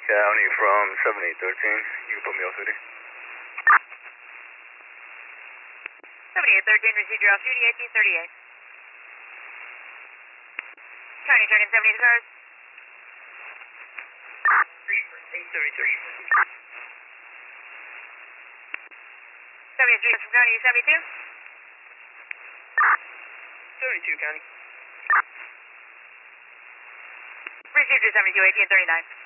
County from 7813. You can put me off duty. 7813, received your off duty, 1838. County, check in 72 cars. 833. 73 from County, 72. 72, County. Received your 72, 1839.